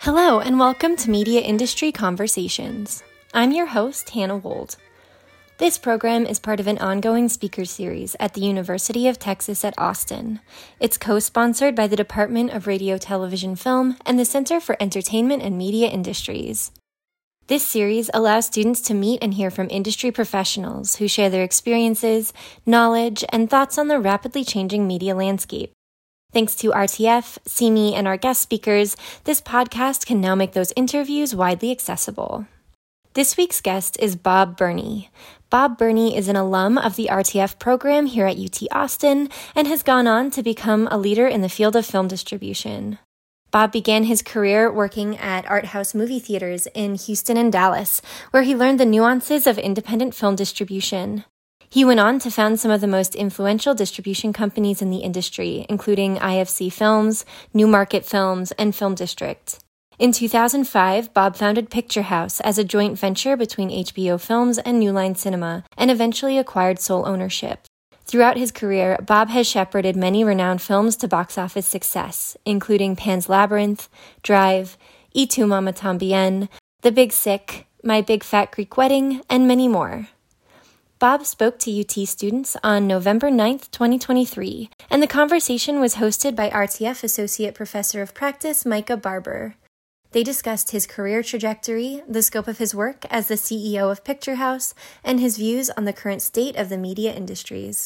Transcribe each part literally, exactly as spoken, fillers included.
Hello, and welcome to Media Industry Conversations. I'm your host, Hannah Wold. This program is part of an ongoing speaker series at the University of Texas at Austin. It's co-sponsored by the Department of Radio, Television, Film, and the Center for Entertainment and Media Industries. This series allows students to meet and hear from industry professionals who share their experiences, knowledge, and thoughts on the rapidly changing media landscape. Thanks to R T F, C M E, and our guest speakers, this podcast can now make those interviews widely accessible. This week's guest is Bob Burney. Bob Burney is an alum of the R T F program here at U T Austin and has gone on to become a leader in the field of film distribution. Bob began his career working at art house movie theaters in Houston and Dallas, where he learned the nuances of independent film distribution. He went on to found some of the most influential distribution companies in the industry, including I F C Films, New Market Films, and Film District. In two thousand five, Bob founded Picture House as a joint venture between H B O Films and New Line Cinema, and eventually acquired sole ownership. Throughout his career, Bob has shepherded many renowned films to box office success, including Pan's Labyrinth, Drive, Y Tu Mama Tambien, The Big Sick, My Big Fat Greek Wedding, and many more. Bob spoke to U T students on November ninth, twenty twenty-three, and the conversation was hosted by R T F Associate Professor of Practice Micah Barber. They discussed his career trajectory, the scope of his work as the C E O of Picture House, and his views on the current state of the media industries.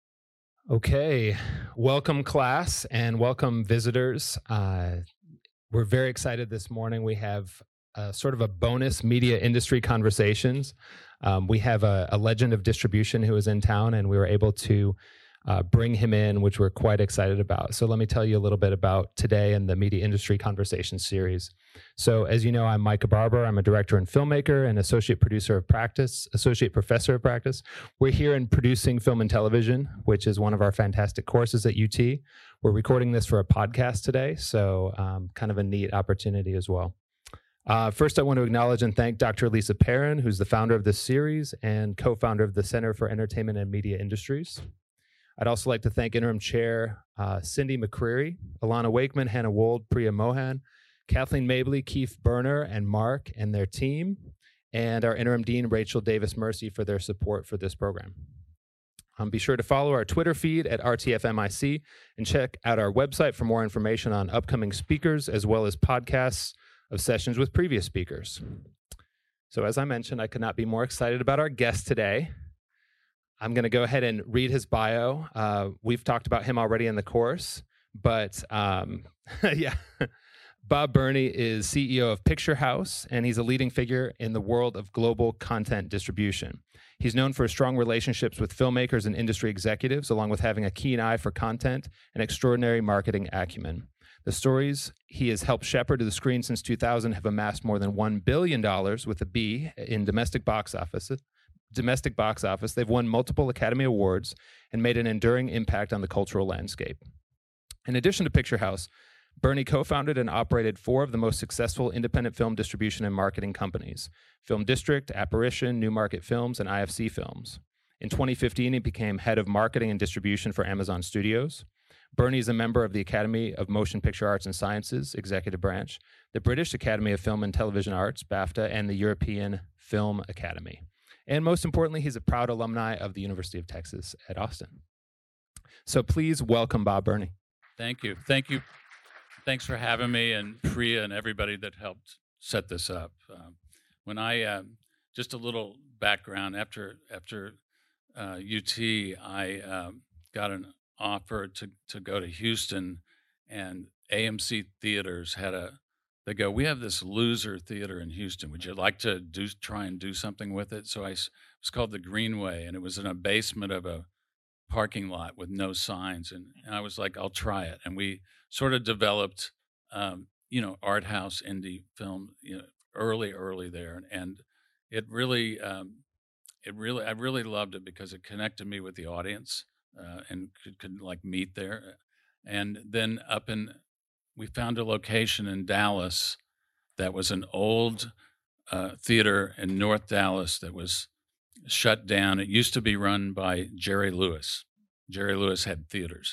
Okay, welcome class and welcome visitors. Uh, we're very excited this morning. We have uh, sort of a bonus media industry conversations. Um, we have a, a legend of distribution who is in town, and we were able to uh, bring him in, which we're quite excited about. So let me tell you a little bit about today and the Media Industry Conversation series. So as you know, I'm Micah Barber. I'm a director and filmmaker and associate producer of practice, associate professor of practice. We're here in producing film and television, which is one of our fantastic courses at U T. We're recording this for a podcast today, so um, kind of a neat opportunity as well. Uh, first, I want to acknowledge and thank Doctor Lisa Perrin, who's the founder of this series and co-founder of the Center for Entertainment and Media Industries. I'd also like to thank Interim Chair uh, Cindy McCreary, Alana Wakeman, Hannah Wold, Priya Mohan, Kathleen Mabley, Keith Berner, and Mark and their team, and our Interim Dean, Rachel Davis-Mercy, for their support for this program. Um, be sure to follow our Twitter feed at R T F M I C and check out our website for more information on upcoming speakers as well as podcasts of sessions with previous speakers. So as I mentioned, I could not be more excited about our guest today. I'm going to go ahead and read his bio. Uh, we've talked about him already in the course, but um, yeah. Bob Burney is C E O of Picture House, and he's a leading figure in the world of global content distribution. He's known for strong relationships with filmmakers and industry executives, along with having a keen eye for content and extraordinary marketing acumen. The stories he has helped shepherd to the screen since two thousand have amassed more than one billion dollars with a B in domestic box office. Domestic box office. They've won multiple Academy Awards and made an enduring impact on the cultural landscape. In addition to Picture House, Burney co-founded and operated four of the most successful independent film distribution and marketing companies: Film District, Apparition, New Market Films, and I F C Films. In twenty fifteen, he became head of marketing and distribution for Amazon Studios. Burney is a member of the Academy of Motion Picture Arts and Sciences, Executive Branch, the British Academy of Film and Television Arts, BAFTA, and the European Film Academy. And most importantly, he's a proud alumni of the University of Texas at Austin. So please welcome Bob Burney. Thank you. Thank you. Thanks for having me, and Priya and everybody that helped set this up. Um, when I, uh, just a little background, after after uh, U T, I um, got an offer to, to go to Houston, and A M C Theaters had a, they go, we have this loser theater in Houston. Would you like to do try and do something with it? So I, it was called the Greenway, and it was in a basement of a parking lot with no signs. And, and I was like, I'll try it. And we sort of developed, um, you know, art house indie film, you know, early, early there. And it really, um, it really, I really loved it because it connected me with the audience uh, and could, could like meet there. And then up in, we found a location in Dallas that was an old uh, theater in North Dallas that was shut down. It used to be run by Jerry Lewis. Jerry Lewis had theaters.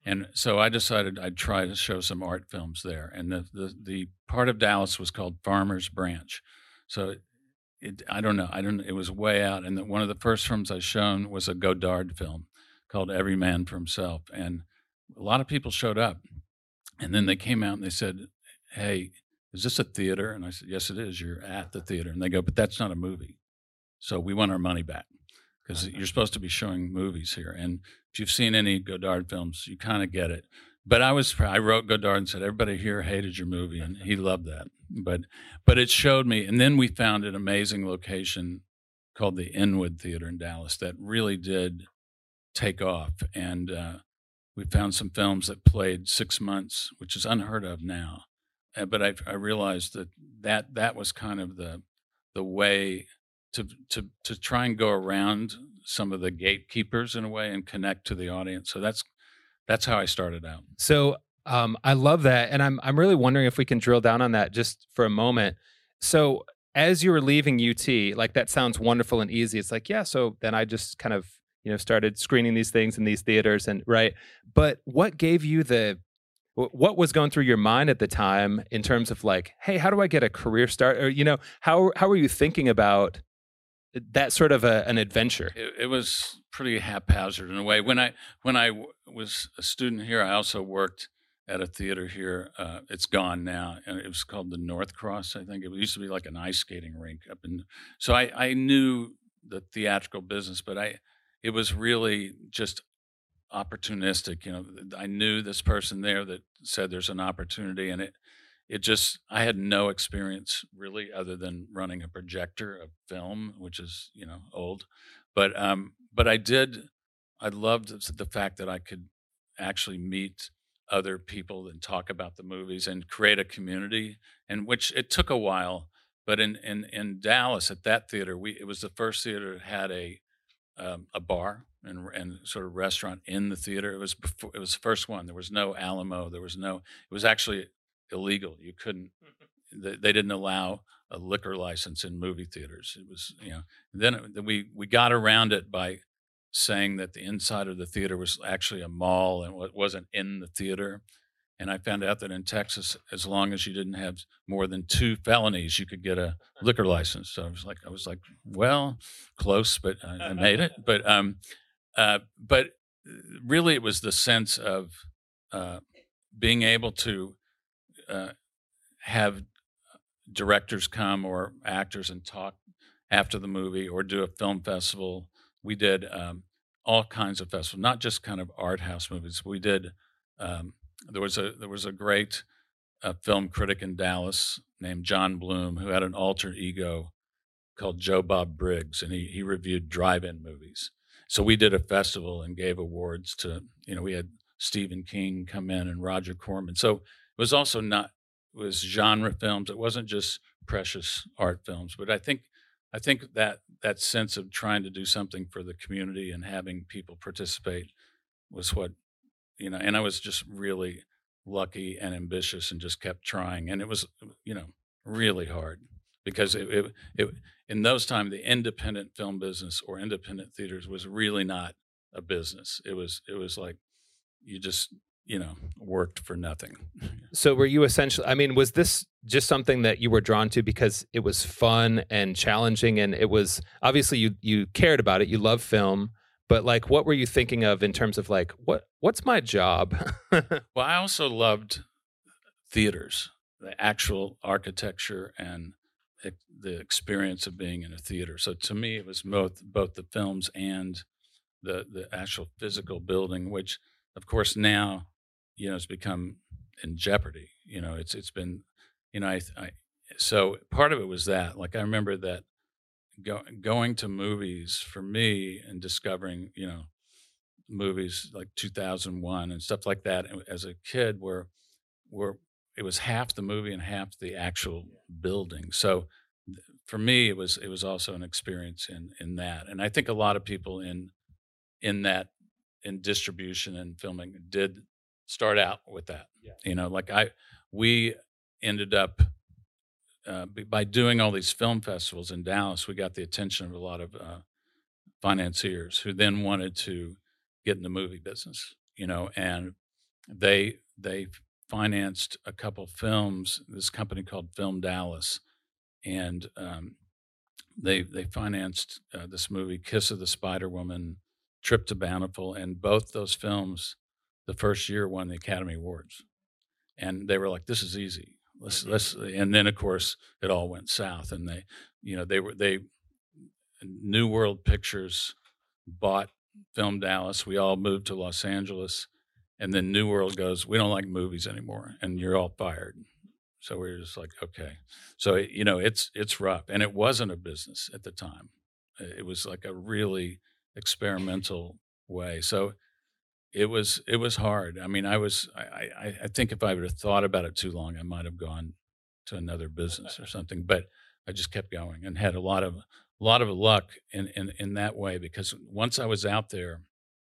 And so I decided I'd try to show some art films there. And the the, the part of Dallas was called Farmers Branch. So it, it I don't know, I don't. It was way out. And the, one of the first films I shown was a Godard film called Every Man for Himself. And a lot of people showed up. And then they came out and they said, "Hey, is this a theater?" And I said, "Yes, it is. You're at the theater." And they go, "But that's not a movie. So we want our money back because you're supposed to be showing movies here. And if you've seen any Godard films, you kind of get it." But I was, I wrote Godard and said, "Everybody here hated your movie," and he loved that. But, but it showed me. And then we found an amazing location called the Inwood Theater in Dallas that really did take off. And uh, we found some films that played six months, which is unheard of now. Uh, but I, I realized that, that that was kind of the the way to to to try and go around some of the gatekeepers in a way and connect to the audience. So that's that's how I started out. So um, I love that, and I'm I'm really wondering if we can drill down on that just for a moment. So as you were leaving U T, like that sounds wonderful and easy. It's like, yeah. So then I just kind of you know started screening these things in these theaters, and right. But what gave you the what was going through your mind at the time in terms of like, hey, how do I get a career start? Or you know, how how were you thinking about that sort of a, an adventure? It, it was pretty haphazard in a way. When I when I w- was a student here, I also worked at a theater here. Uh, it's gone now, and it was called the North Cross. I think it used to be like an ice skating rink up in. So I, I knew the theatrical business, but I it was really just opportunistic. You know, I knew this person there that said there's an opportunity, and it. It just, I had no experience really other than running a projector of film, which is, you know, old. But, um, but I did, I loved the fact that I could actually meet other people and talk about the movies and create a community, and which it took a while. But in, in, in Dallas at that theater, we, it was the first theater that had a, um, a bar and, and sort of restaurant in the theater. It was before, it was the first one. There was no Alamo. There was no, it was actually illegal. You couldn't, they, they didn't allow a liquor license in movie theaters. It was, you know, then, it, then we, we got around it by saying that the inside of the theater was actually a mall and it wasn't in the theater. And I found out that in Texas, as long as you didn't have more than two felonies, you could get a liquor license. So I was like, I was like, well, close, but I, I made it. But, um, uh, but really it was the sense of, uh, being able to, Uh, have directors come or actors and talk after the movie or do a film festival. We did um, all kinds of festivals, not just kind of art house movies. We did, um, there was a there was a great uh, film critic in Dallas named John Bloom who had an alter ego called Joe Bob Briggs, and he, he reviewed drive-in movies. So we did a festival and gave awards to, you know, we had Stephen King come in and Roger Corman. So it was also not, it was genre films. It wasn't just precious art films, but I think, I think that that sense of trying to do something for the community and having people participate was what, you know, and I was just really lucky and ambitious and just kept trying. And it was, you know, really hard because it, it, it in those times, the independent film business or independent theaters was really not a business. It was, it was like, you just, you know, worked for nothing. So were you essentially, I mean, was this just something that you were drawn to because it was fun and challenging and it was, obviously you, you cared about it, you love film, but like, what were you thinking of in terms of like, what, what's my job? Well, I also loved theaters, the actual architecture and the experience of being in a theater. So to me, it was both, both the films and the, the actual physical building, which of course now, you know, it's become in jeopardy. You know, it's it's been, you know, I, I so part of it was that. Like I remember that go, going to movies for me and discovering, you know, movies like two thousand one and stuff like that as a kid, where where it was half the movie and half the actual building. So for me, it was it was also an experience in in that, and I think a lot of people in in that in distribution and filming did start out with that. Yeah. You know, like I, we ended up uh, by doing all these film festivals in Dallas, we got the attention of a lot of uh, financiers who then wanted to get in the movie business, you know, and they they financed a couple films. This company called Film Dallas, and um, they they financed uh, this movie, Kiss of the Spider Woman, Trip to Bountiful, and both those films, the first year won the Academy Awards, and they were like, "This is easy." Let's, let's, and then of course it all went south, and they, you know, they were they, New World Pictures bought Film Dallas. We all moved to Los Angeles, and then New World goes, "We don't like movies anymore, and you're all fired." So we were just like, okay. So you know, it's it's rough, and it wasn't a business at the time. It was like a really experimental way. So it was it was hard. I mean, I was I I, I think if I would have thought about it too long, I might have gone to another business or something. But I just kept going and had a lot of a lot of luck in in, in that way, because once I was out there,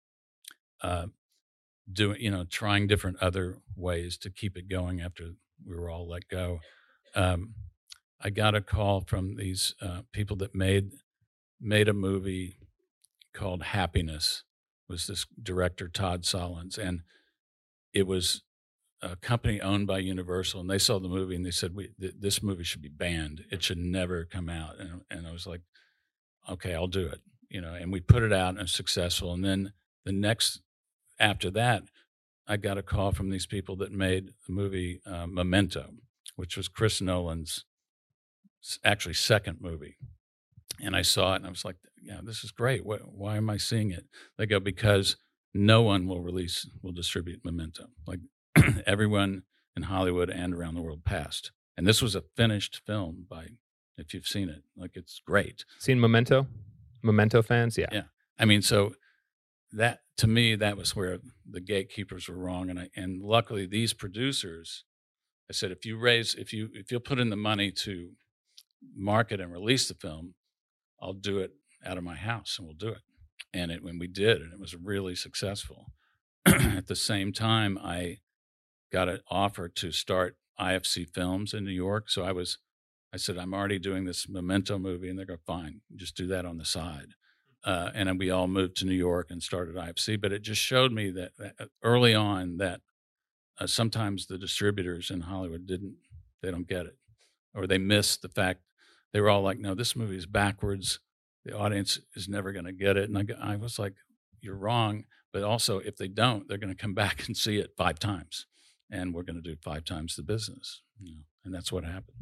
uh, doing you know trying different other ways to keep it going after we were all let go. Um, I got a call from these uh, people that made made a movie called Happiness. Was this director Todd Solondz, and it was a company owned by Universal, and they saw the movie and they said, "We th- this movie should be banned. It should never come out." And and I was like, "Okay, I'll do it." You know, and we put it out and it was successful. And then the next after that, I got a call from these people that made the movie uh, Memento, which was Chris Nolan's s- actually second movie. And I saw it and I was like, yeah, this is great. What, why am I seeing it? They go, because no one will release, will distribute Memento. Like everyone in Hollywood and around the world passed. And this was a finished film by, if you've seen it, like it's great. Seen Memento? Memento fans? Yeah. Yeah. I mean, so that, to me, that was where the gatekeepers were wrong. And I, and luckily these producers, I said, if you raise, if you, if you'll put in the money to market and release the film, I'll do it out of my house and we'll do it. And it, when we did, and it was really successful. At the same time, I got an offer to start I F C Films in New York. So I was, I said, I'm already doing this Memento movie. And they go, fine, just do that on the side. Uh, and then we all moved to New York and started I F C. But it just showed me that, that early on that uh, sometimes the distributors in Hollywood didn't, they don't get it, or they miss the fact. They were all like, no, this movie is backwards. The audience is never going to get it. And I, I was like, you're wrong. But also, if they don't, they're going to come back and see it five times. And we're going to do five times the business. You know? And that's what happened.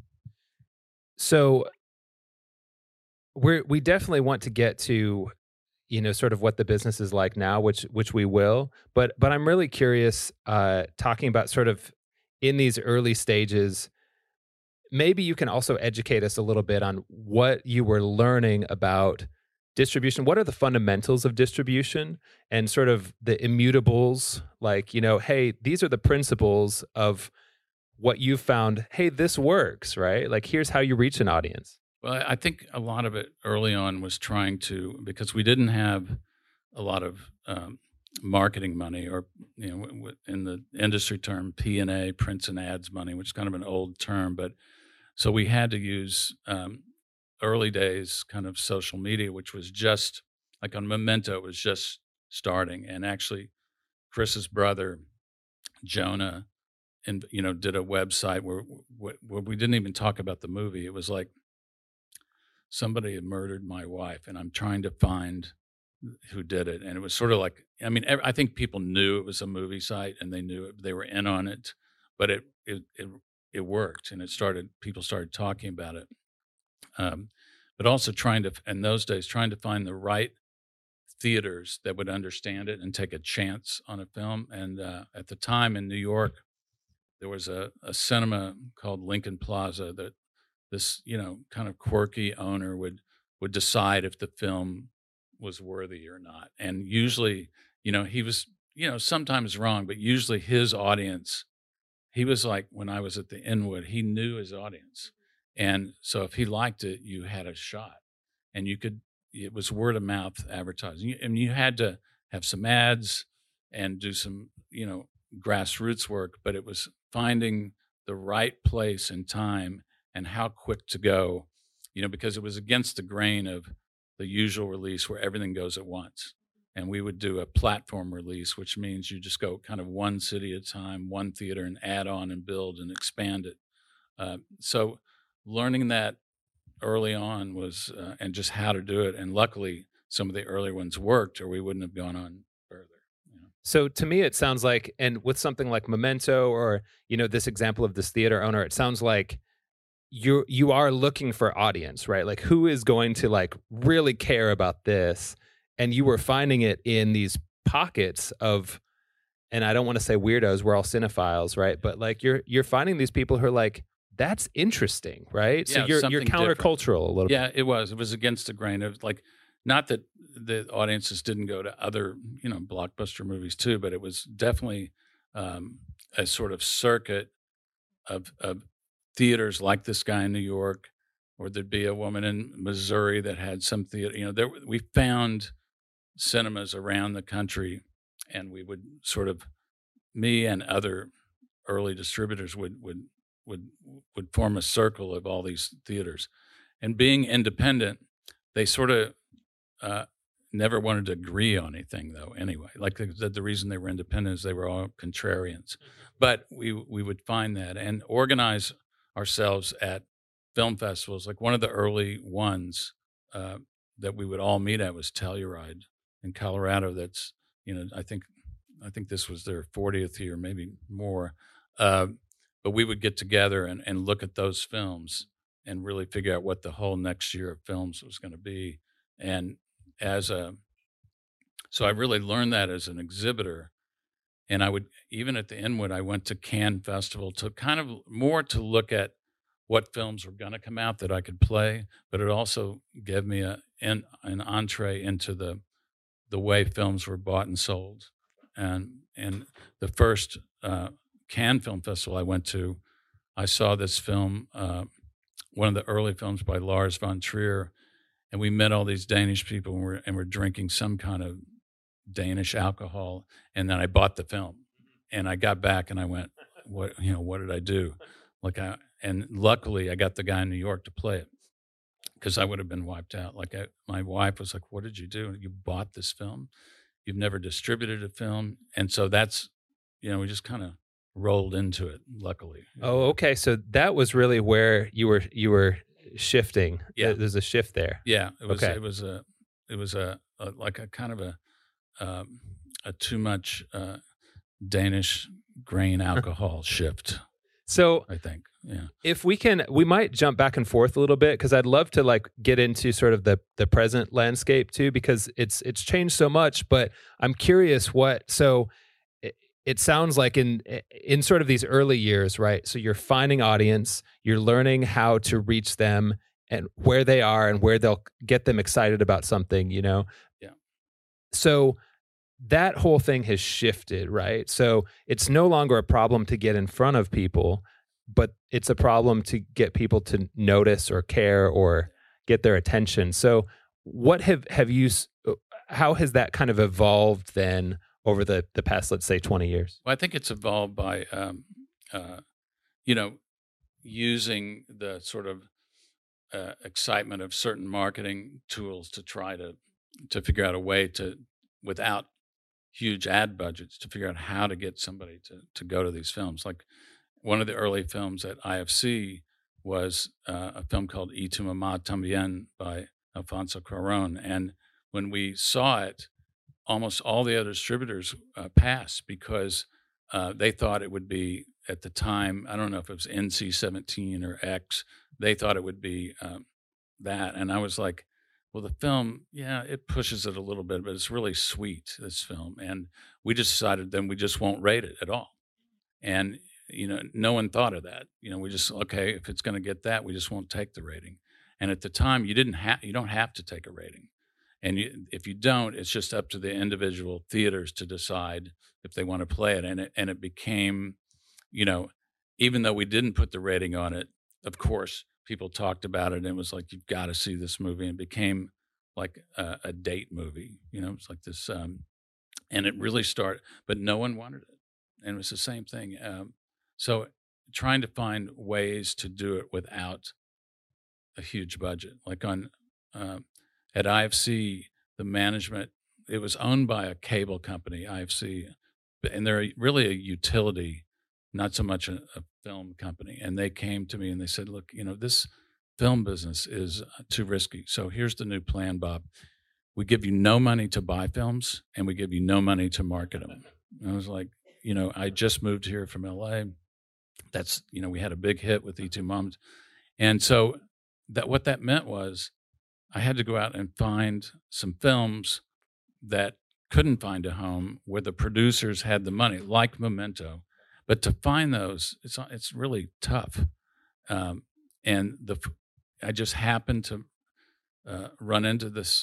So we're, we definitely want to get to, you know, sort of what the business is like now, which which we will. But but I'm really curious, uh, talking about sort of in these early stages, maybe you can also educate us a little bit on what you were learning about distribution. What are the fundamentals of distribution and sort of the immutables? Like, you know, hey, these are the principles of what you found. Hey, this works, right? Like, here's how you reach an audience. Well, I think a lot of it early on was trying to, because we didn't have a lot of um, marketing money, or, you know, in the industry term, P and A, prints and ads money, which is kind of an old term, but so we had to use um, early days kind of social media, which was just like on Memento, it was just starting. And actually, Chris's brother, Jonah, and you know, did a website where, where we didn't even talk about the movie. It was like somebody had murdered my wife, and I'm trying to find who did it. And it was sort of like, I mean, I think people knew it was a movie site, and they knew it, they were in on it, but it it it it worked, and it started, people started talking about it. Um, but also trying to, in those days, trying to find the right theaters that would understand it and take a chance on a film. And uh, at the time in New York, there was a, a cinema called Lincoln Plaza that this, you know, kind of quirky owner would, would decide if the film was worthy or not. And usually, you know, he was, you know, sometimes wrong, but usually his audience, he was like, when I was at the Inwood, he knew his audience. And so if he liked it, you had a shot, and you could, it was word of mouth advertising. And you had to have some ads and do some, you know, grassroots work, but it was finding the right place and time and how quick to go, you know, because it was against the grain of the usual release where everything goes at once. and we would do a platform release, which means you just go kind of one city at a time, one theater, and add on and build and expand it. Uh, so learning that early on was, uh, and just how to do it. And luckily, some of the early ones worked, or we wouldn't have gone on further. You know? So to me, it sounds like, and with something like Memento, or you know, this example of this theater owner, it sounds like you you are looking for audience, right? Like, who is going to like really care about this? And you were finding it in these pockets of, and I don't want to say weirdos, we're all cinephiles, right? But like you're you're finding these people who are like, that's interesting, right? Yeah, so you're you're something countercultural different. a little Yeah, bit. it was. It was against the grain. It was like, not that the audiences didn't go to other, you know, blockbuster movies too, but it was definitely um, a sort of circuit of of theaters like this guy in New York, or there'd be a woman in Missouri that had some theater. You know, there we found cinemas around the country, and we would sort of, me and other early distributors would would would would form a circle of all these theaters. And being independent, they sort of uh, never wanted to agree on anything, though. Anyway, like the, the reason they were independent is they were all contrarians. But we we would find that and organize ourselves at film festivals. Like one of the early ones uh, that we would all meet at was Telluride in Colorado. That's, you know, I think I think this was their fortieth year, maybe more. Uh, but we would get together and, and look at those films and really figure out what the whole next year of films was going to be. And as a, so I really learned that as an exhibitor. And I would, even at the Inwood, I went to Cannes Festival to kind of more to look at what films were going to come out that I could play, but it also gave me a, an, an entree into the the way films were bought and sold. And and the first uh, Cannes Film Festival I went to, I saw this film, uh, one of the early films by Lars von Trier, and we met all these Danish people, and we're, and we're drinking some kind of Danish alcohol, and then I bought the film, and I got back and I went, what, you know, what did I do? Like I, and luckily I got the guy in New York to play it, because I would have been wiped out. Like I, my wife was like, what did you do? You bought this film? You've never distributed a film. And so that's, you know, we just kind of rolled into it, luckily. Oh, okay. So that was really where you were you were shifting. Yeah. There's a shift there. Yeah. It was Okay. it was a it was a, a like a kind of a um, a too much uh, Danish grain alcohol shift. So I think, yeah. If we can, we might jump back and forth a little bit, because I'd love to like get into sort of the the present landscape too, because it's it's changed so much. But I'm curious what. So it, it sounds like in in sort of these early years, right? So you're finding audience, you're learning how to reach them and where they are and where they'll get them excited about something, you know. Yeah. So that whole thing has shifted, right? So it's no longer a problem to get in front of people, but it's a problem to get people to notice or care or get their attention. So what have, have you, how has that kind of evolved then over the, the past, let's say twenty years? Well, I think it's evolved by, um, uh, you know, using the sort of uh, excitement of certain marketing tools to try to, to figure out a way to, without huge ad budgets, to figure out how to get somebody to, to go to these films. Like one of the early films at I F C was uh, a film called Y tu mamá también by Alfonso Cuarón. And when we saw it, almost all the other distributors uh, passed because uh, they thought it would be, at the time, I don't know if it was N C seventeen or X, they thought it would be um, that. And I was like, well, the film, yeah, it pushes it a little bit, but it's really sweet, this film. And we just decided then we just won't rate it at all. And, you know, no one thought of that. You know, we just, okay, if it's going to get that, we just won't take the rating. And at the time, you didn't have, you don't have to take a rating. And you, if you don't, it's just up to the individual theaters to decide if they want to play it. And it, and it became, you know, even though we didn't put the rating on it, of course, people talked about it, and it was like, you've got to see this movie. And it became like a, a date movie, you know, it's like this, um, and it really started, but no one wanted it. And it was the same thing. Um, so trying to find ways to do it without a huge budget, like on, uh, at I F C, the management it was owned by a cable company, I F C, and they're really a utility, not so much a, a film company. And they came to me and they said, look, you know, this film business is too risky. So here's the new plan, Bob. We give you no money to buy films, and we give you no money to market them. And I was like, you know, I just moved here from L A. That's, you know, we had a big hit with E two Moms. And so that what that meant was I had to go out and find some films that couldn't find a home where the producers had the money, like Memento. But to find those, it's it's really tough. Um, and the I just happened to uh, run into this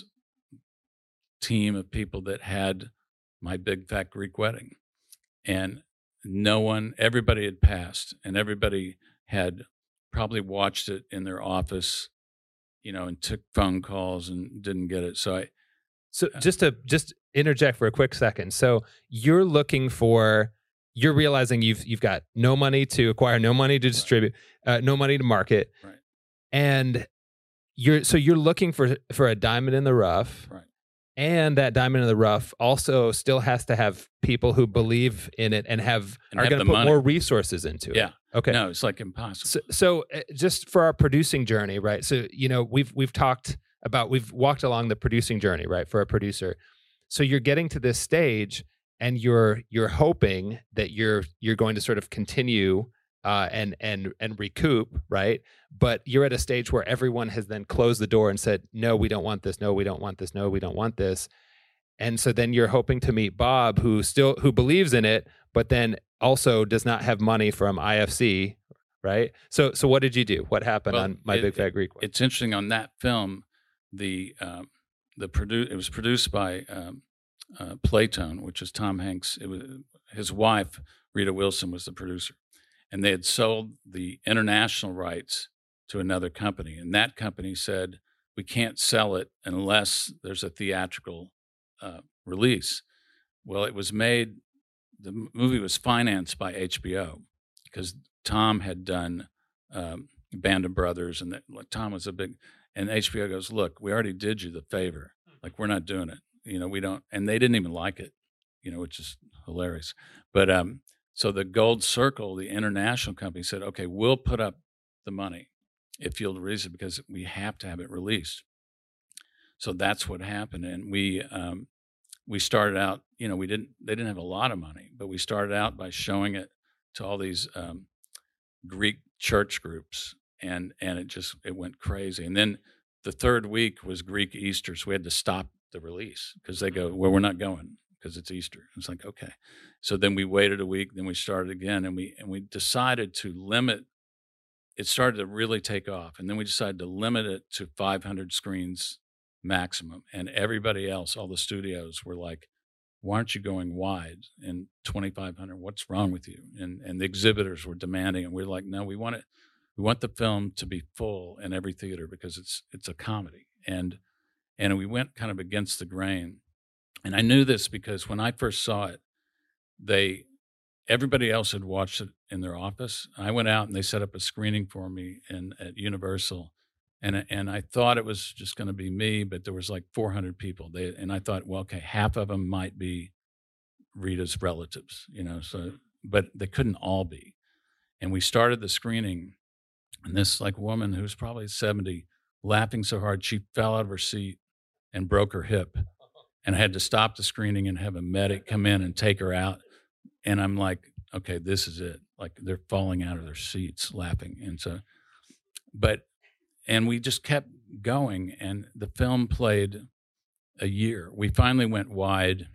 team of people that had My Big Fat Greek Wedding. And no one, everybody had passed, and everybody had probably watched it in their office, you know, and took phone calls and didn't get it. So I, So just to just interject for a quick second. So you're looking for, you're realizing you've you've got no money to acquire, no money to distribute, uh, no money to market, right. and you're so you're looking for for a diamond in the rough, Right. And that diamond in the rough also still has to have people who believe in it and have And are have going to the put money. more resources into it. Yeah. Okay. No, it's like impossible. So, so uh, just for our producing journey, right? So, you know, we've we've talked about, we've walked along the producing journey, right, for a producer. So you're getting to this stage, and you're you're hoping that you're you're going to sort of continue uh, and and and recoup, right? But you're at a stage where everyone has then closed the door and said, no, we don't want this. No, we don't want this. No, we don't want this. And so then you're hoping to meet Bob, who still who believes in it, but then also does not have money from I F C, right? So so what did you do? What happened Well, on My it- Big Fat Greek Wedding? It's interesting on that film. The um, the produ- it was produced by um, uh, Playtone, which is Tom Hanks. It was his wife, Rita Wilson, was the producer, and they had sold the international rights to another company, and that company said, we can't sell it unless there's a theatrical uh, release. Well, it was made. The m- movie was financed by H B O because Tom had done um, Band of Brothers, and that, like, Tom was a big. And H B O goes, look, we already did you the favor. Like, we're not doing it. You know, we don't. And they didn't even like it. You know, which is hilarious. But um, so the Gold Circle, the international company, said, okay, we'll put up the money if you'll release it because we have to have it released. So that's what happened, and we um, we started out. You know, we didn't. They didn't have a lot of money, but we started out by showing it to all these um, Greek church groups, and and it just it went crazy. And then the third week was Greek Easter, so we had to stop the release because they go, well, we're not going because it's Easter. It's like, okay. So then we waited a week, then we started again, and we and we decided to limit. It started to really take off, and then we decided to limit it to five hundred screens maximum. And everybody else, all the studios, were like, "Why aren't you going wide in twenty-five hundred? What's wrong with you?" And and the exhibitors were demanding, and we we're like, "No, we want it. We want the film to be full in every theater because it's it's a comedy." And and we went kind of against the grain. And I knew this because when I first saw it, they everybody else had watched it in their office. I went out and they set up a screening for me in at Universal, and and I thought it was just going to be me, but there was like four hundred people. They and I thought, well, okay, half of them might be Rita's relatives, you know. So, but they couldn't all be. And we started the screening, and this like woman who's probably seventy, laughing so hard she fell out of her seat and broke her hip, and I had to stop the screening and have a medic come in and take her out. And I'm like, okay, this is it. Like, they're falling out of their seats laughing. And so, but, and we just kept going, and the film played a year. We finally went wide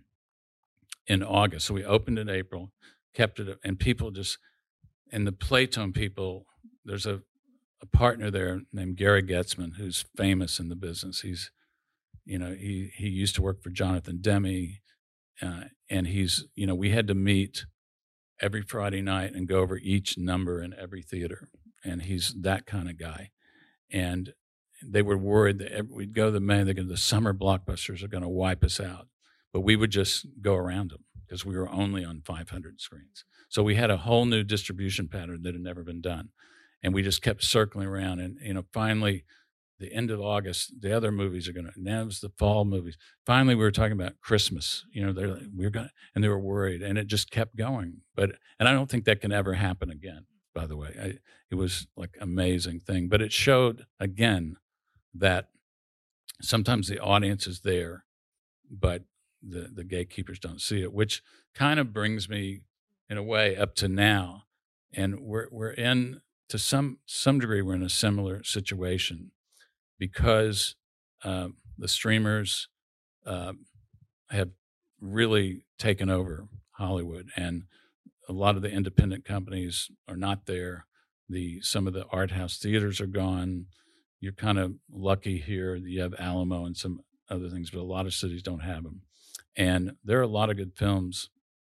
in August. So we opened in April, kept it, and people just, and the Playtone people, there's a, a partner there named Gary Getzman, who's famous in the business. He's, you know, he, he used to work for Jonathan Demme. Uh, and he's, you know, we had to meet every Friday night and go over each number in every theater. And he's that kind of guy. And they were worried that every, we'd go to the man, they're going to, the summer blockbusters are going to wipe us out. But we would just go around them because we were only on five hundred screens. So we had a whole new distribution pattern that had never been done. And we just kept circling around. And, you know, finally the end of August, the other movies are going to, now it's the fall movies. Finally, we were talking about Christmas, you know, they're like, we're going to, and they were worried, and it just kept going. But, and I don't think that can ever happen again, by the way. I, it was like amazing thing, but it showed again that sometimes the audience is there, but the, the gatekeepers don't see it, which kind of brings me in a way up to now. And we're, we're in, to some, some degree, we're in a similar situation because uh, the streamers uh, have really taken over Hollywood, and a lot of the independent companies are not there. The some of the art house theaters are gone. You're kind of lucky here. You have Alamo and some other things, but a lot of cities don't have them. And there are a lot of good films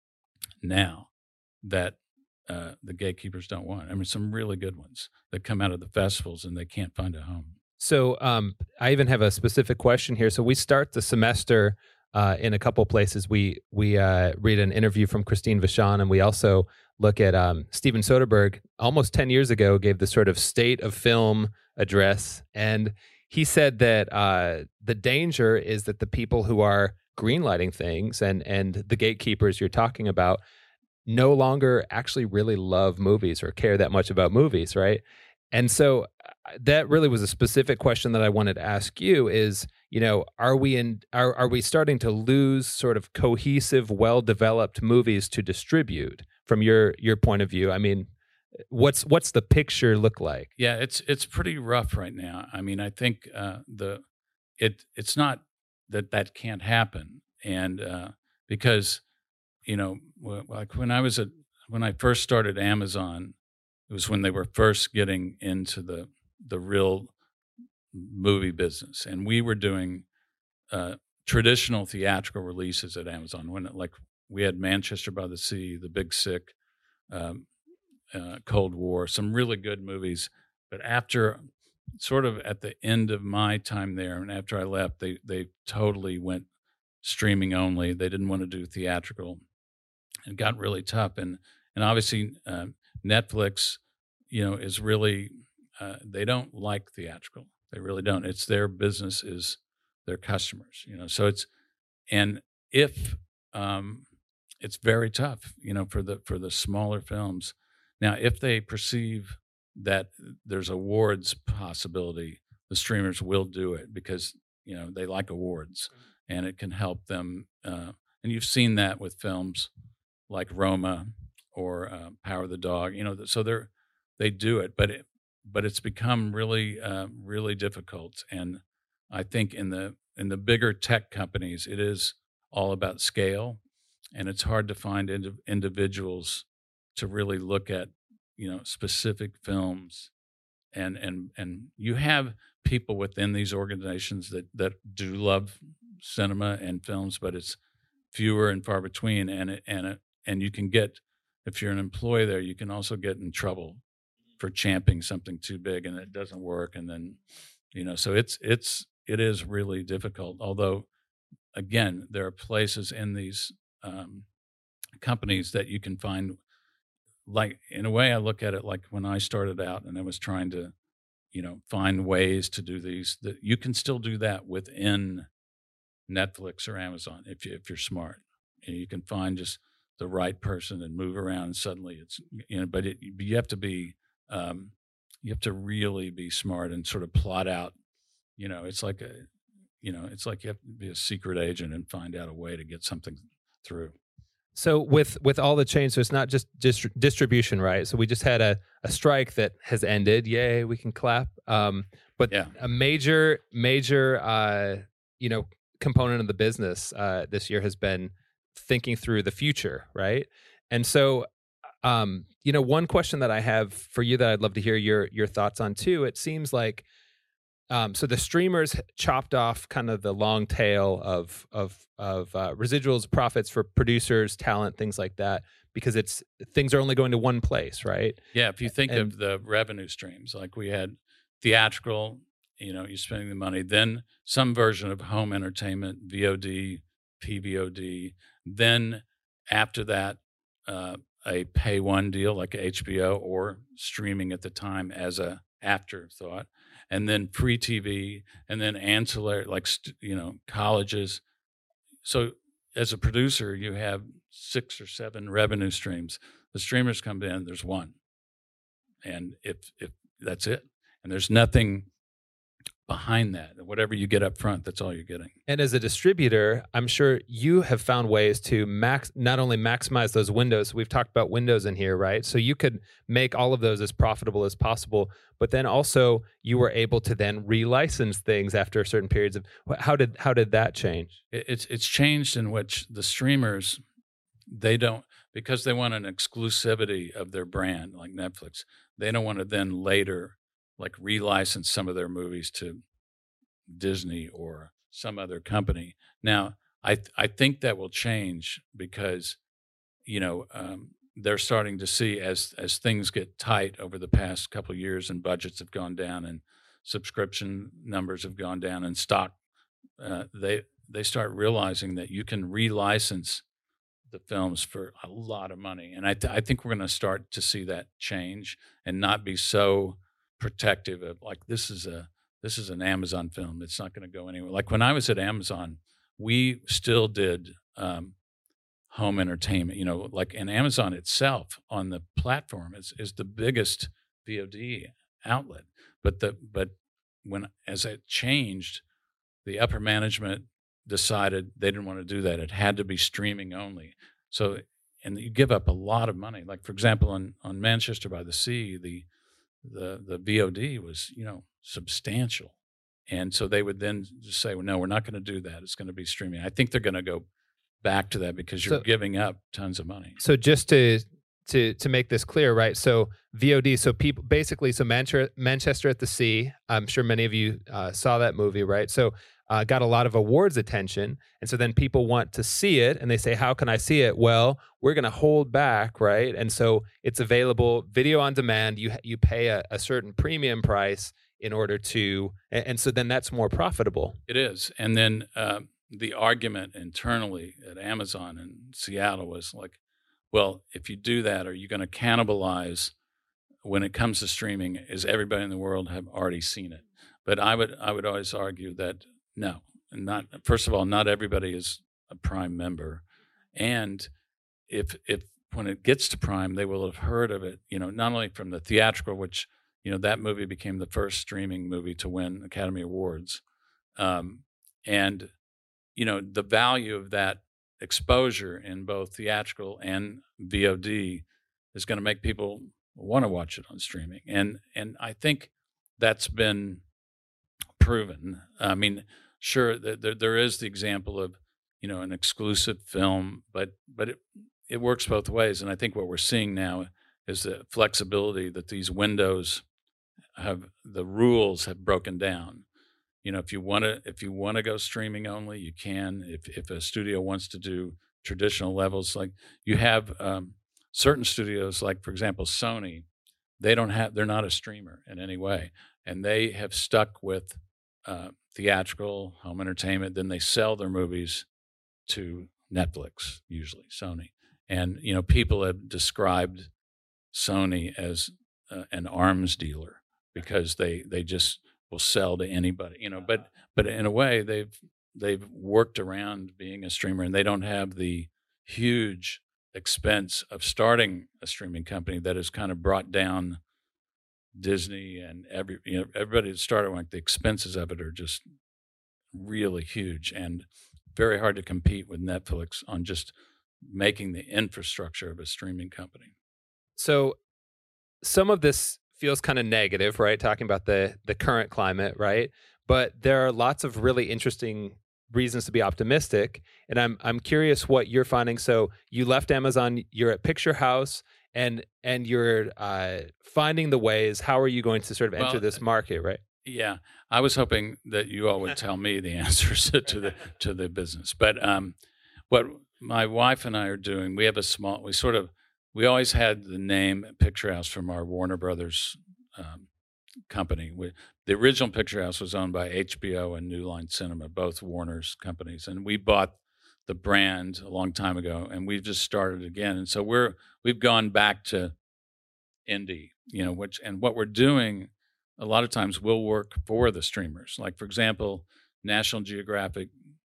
now that uh, the gatekeepers don't want. I mean, some really good ones that come out of the festivals and they can't find a home. So um, I even have a specific question here. So we start the semester uh, in a couple places. We we uh, read an interview from Christine Vachon, and we also look at um, Steven Soderbergh. Almost ten years ago, gave the sort of state of film address, and he said that uh, the danger is that the people who are greenlighting things and and the gatekeepers you're talking about no longer actually really love movies or care that much about movies, right? And so that really was a specific question that I wanted to ask you is, you know, are we in are are we starting to lose sort of cohesive, well-developed movies to distribute from your your point of view? I mean, what's what's the picture look like? Yeah, it's it's pretty rough right now. I mean, I think uh, the it it's not that that can't happen, and uh, because you know, like when I was at when I first started Amazon, it was when they were first getting into the the real movie business, and we were doing uh, traditional theatrical releases at Amazon. When it, like we had Manchester by the Sea, The Big Sick, um, uh, Cold War, some really good movies. But after, sort of at the end of my time there, and after I left, they they totally went streaming only. They didn't want to do theatrical. It got really tough, and and obviously uh, Netflix, you know, is really uh, they don't like theatrical. They really don't. It's their business is their customers, you know. So it's and if um, it's very tough, you know, for the for the smaller films. Now, if they perceive that there's awards possibility, the streamers will do it because you know they like awards, and it can help them. Uh, and you've seen that with films like Roma or uh, Power of the Dog, you know, so they're, they do it, but it, but it's become really, uh, really difficult. And I think in the, in the bigger tech companies, it is all about scale, and it's hard to find ind- individuals to really look at, you know, specific films. And, and, and you have people within these organizations that, that do love cinema and films, but it's fewer and far between. And it, and it, and you can get, if you're an employee there, you can also get in trouble for championing something too big and it doesn't work. And then, you know, so it's, it's, it is really difficult. Although, again, there are places in these um, companies that you can find, like, in a way, I look at it like when I started out and I was trying to, you know, find ways to do these, that you can still do that within Netflix or Amazon if you, if you're smart. And you can find just the right person and move around, and suddenly it's, you know, but it, you have to be, um, you have to really be smart and sort of plot out, you know, it's like a, you know, it's like you have to be a secret agent and find out a way to get something through. So with with all the change, so it's not just distri- distribution, right? So we just had a, a strike that has ended. Yay, we can clap. Um, but yeah. a major, major, uh, you know, component of the business uh, this year has been thinking through the future, right? And so, um, you know, one question that I have for you that I'd love to hear your your thoughts on too. It seems like, um, so the streamers chopped off kind of the long tail of of of uh, residuals, profits for producers, talent, things like that, because it's things are only going to one place, right? Yeah, if you think and, of the revenue streams, like we had theatrical, you know, you're spending the money, then some version of home entertainment, V O D, P V O D. Then after that, uh, a pay one deal like H B O or streaming at the time as a afterthought, and then free T V, and then ancillary, like, st- you know, colleges. So as a producer, you have six or seven revenue streams. The streamers come in, there's one. And if if that's it, and there's nothing behind that, whatever you get up front, that's all you're getting. And as a distributor, I'm sure you have found ways to max not only maximize those windows. We've talked about windows in here, right? So you could make all of those as profitable as possible, but then also you were able to then relicense things after certain periods of. How did how did that change? It, it's it's changed in which the streamers, they don't, because they want an exclusivity of their brand, like Netflix. They don't want to then later like relicense some of their movies to Disney or some other company. Now, I th- I think that will change because, you know, um, they're starting to see as as things get tight over the past couple of years and budgets have gone down and subscription numbers have gone down and stock, uh, they they start realizing that you can relicense the films for a lot of money. And I, th- I think we're going to start to see that change and not be so protective of like, this is a, this is an Amazon film. It's not going to go anywhere. Like when I was at Amazon, we still did um, home entertainment, you know, like, and Amazon itself on the platform is, is the biggest V O D outlet. But the, but when, as it changed, the upper management decided they didn't want to do that. It had to be streaming only. So, and you give up a lot of money. Like, for example, on, on Manchester by the Sea, the, the, the V O D was, you know, substantial. And so they would then just say, well, no, we're not going to do that. It's going to be streaming. I think they're going to go back to that because you're So- giving up tons of money. So just to to to make this clear, right? So V O D. So people basically, so Manchester Manchester at the Sea. I'm sure many of you uh, saw that movie, right? So uh, got a lot of awards attention, and so then people want to see it, and they say, "How can I see it?" Well, we're going to hold back, right? And so it's available video on demand. You you pay a, a certain premium price in order to, and, and so then that's more profitable. It is. And then uh, the argument internally at Amazon in Seattle was like, well, if you do that, are you going to cannibalize when it comes to streaming? Is everybody in the world have already seen it? But I would I would always argue that no, not first of all, not everybody is a Prime member, and if if when it gets to Prime, they will have heard of it. You know, not only from the theatrical, which you know that movie became the first streaming movie to win Academy Awards, um, and you know the value of that exposure in both theatrical and V O D is going to make people want to watch it on streaming, and and I think that's been proven. I mean, sure, there there is the example of you know an exclusive film, but but it it works both ways, and I think what we're seeing now is the flexibility that these windows have, the rules have broken down. You know, if you want to, if you want to go streaming only, you can. If if a studio wants to do traditional levels, like you have um, certain studios, like for example Sony, they don't have, they're not a streamer in any way, and they have stuck with uh, theatrical home entertainment. Then they sell their movies to Netflix, usually Sony, and you know people have described Sony as uh, an arms dealer because they they just will sell to anybody, you know. But but in a way, they've they've worked around being a streamer, and they don't have the huge expense of starting a streaming company that has kind of brought down Disney and every you know everybody that started. Like the expenses of it are just really huge and very hard to compete with Netflix on just making the infrastructure of a streaming company. So some of this feels kind of negative, right? Talking about the the current climate, right? But there are lots of really interesting reasons to be optimistic, and I'm I'm curious what you're finding. So you left Amazon, you're at Picture House, and and you're uh, finding the ways. How are you going to sort of enter Well, this market, right? Yeah, I was hoping that you all would tell me the answers to the to the business. But um, what my wife and I are doing, we have a small, we sort of, we always had the name Picture House from our Warner Brothers um, company. We, the original Picture House was owned by H B O and New Line Cinema, both Warner's companies, and we bought the brand a long time ago, and we've just started again. And so we're we've gone back to indie, you know, which and what we're doing a lot of times we'll work for the streamers. Like, for example, National Geographic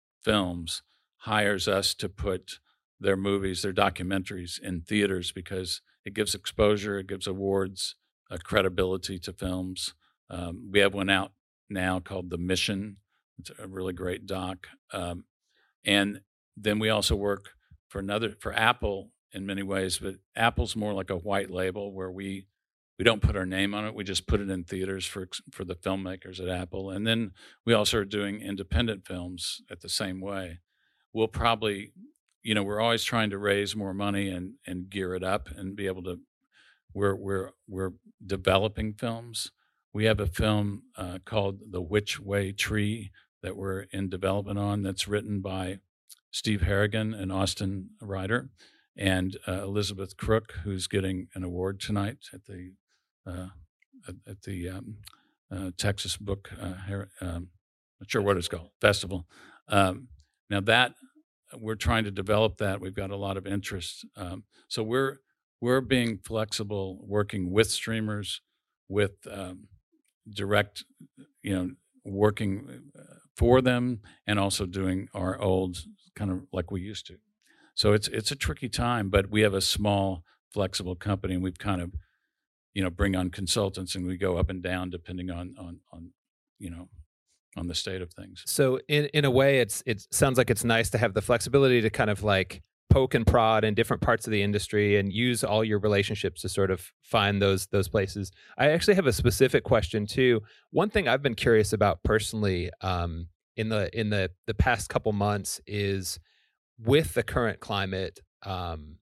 Films hires us to put their movies, their documentaries in theaters because it gives exposure, it gives awards, uh, credibility to films. Um, we have one out now called The Mission. It's a really great doc. Um, and then we also work for another, for Apple in many ways, but Apple's more like a white label where we we don't put our name on it. We just put it in theaters for for the filmmakers at Apple. And then we also are doing independent films at the same way. We'll probably, you know, we're always trying to raise more money and and gear it up and be able to. We're we're we're developing films. We have a film uh, called The Which Way Tree that we're in development on. That's written by Steve Harrigan, an Austin writer, and uh, Elizabeth Crook, who's getting an award tonight at the uh, at, at the um, uh, Texas Book. Uh, Her- um, not sure what it's called, festival. Um, now that we're trying to develop that, we've got a lot of interest. Um, so we're we're being flexible, working with streamers, with um, direct, you know, working for them, and also doing our old kind of like we used to. So it's it's a tricky time, but we have a small, flexible company, and we've kind of, you know, bring on consultants, and we go up and down depending on on on you know on the state of things. So in in a way, it's it sounds like it's nice to have the flexibility to kind of like poke and prod in different parts of the industry and use all your relationships to sort of find those those places. I actually have a specific question too. One thing I've been curious about personally um, in the in the the past couple months is with the current climate. Um,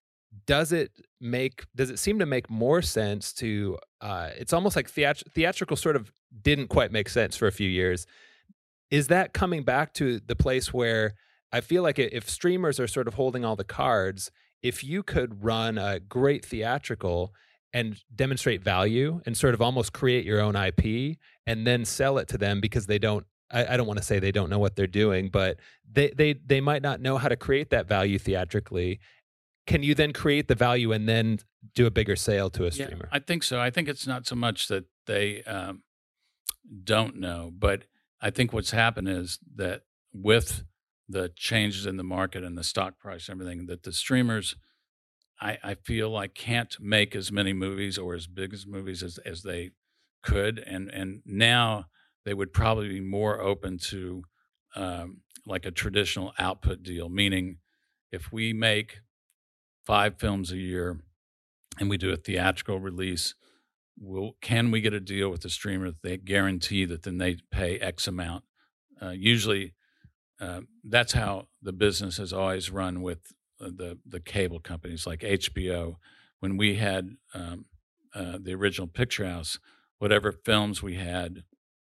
does it make does it seem to make more sense to? Uh, it's almost like theat- theatrical sort of didn't quite make sense for a few years. Is that coming back to the place where I feel like if streamers are sort of holding all the cards, if you could run a great theatrical and demonstrate value and sort of almost create your own I P and then sell it to them because they don't, I, I don't want to say they don't know what they're doing, but they, they, they might not know how to create that value theatrically. Can you then create the value and then do a bigger sale to a streamer? Yeah, I think so. I think it's not so much that they um, don't know, but I think what's happened is that with the changes in the market and the stock price and everything, that the streamers, I, I feel like can't make as many movies or as big as movies as, as they could. And, and now they would probably be more open to um, like a traditional output deal, meaning if we make five films a year and we do a theatrical release, will can we get a deal with the streamer that they guarantee that then they pay X amount? Uh, usually, uh, that's how the business has always run with uh, the the cable companies like H B O. When we had um, uh, the original Picture House, whatever films we had,